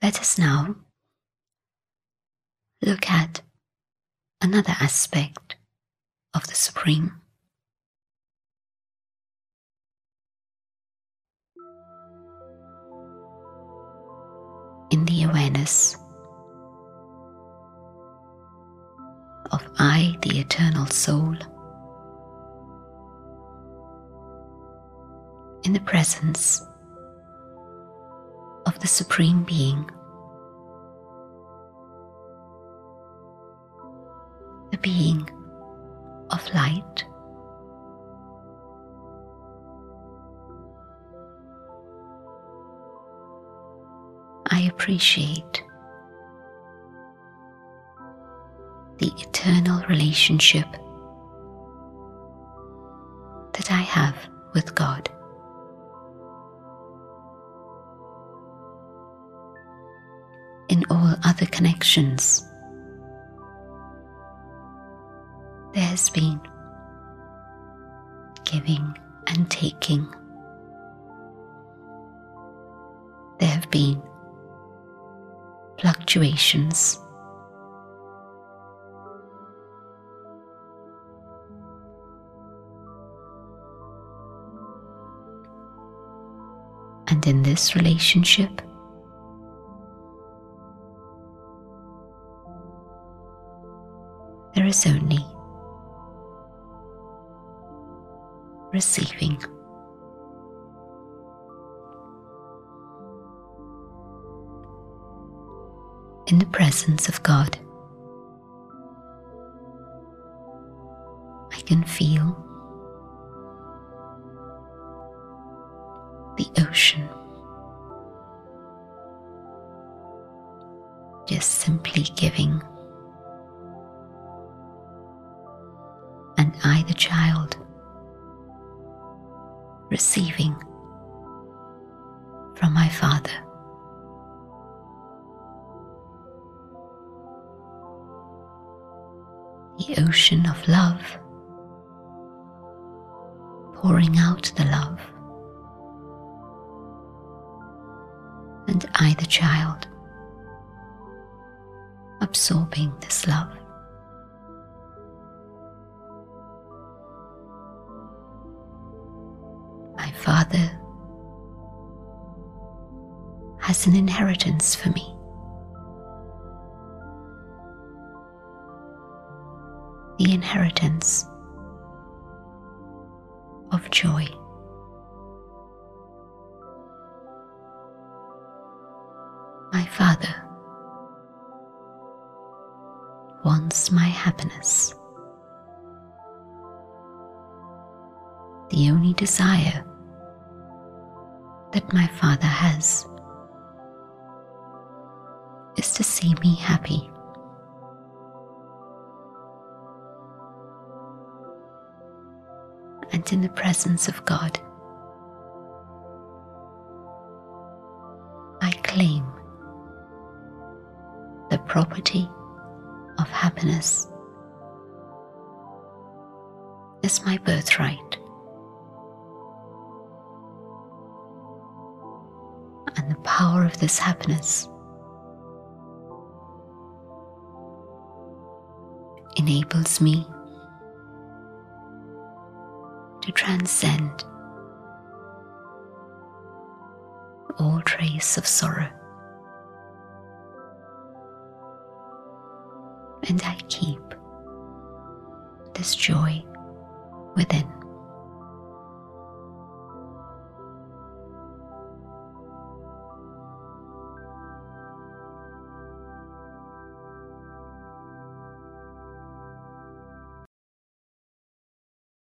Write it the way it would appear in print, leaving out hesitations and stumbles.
Let us now look at another aspect of the Supreme. In the awareness of I, the Eternal Soul, in the presence of the Supreme Being, the being of light, I appreciate the eternal relationship that I have with God. In all other connections, there has been giving and taking. There have been fluctuations. And in this relationship, there is only receiving. In the presence of God, I can feel the ocean just simply giving, and I, the child, receiving from my Father. The ocean of love, pouring out the love, and I, the child, absorbing this love. My Father has an inheritance for me. The inheritance of joy. My Father wants my happiness. The only desire that my Father has is to see me happy. And in the presence of God, I claim the property of happiness as my birthright. And the power of this happiness enables me to transcend all trace of sorrow, and I keep this joy within.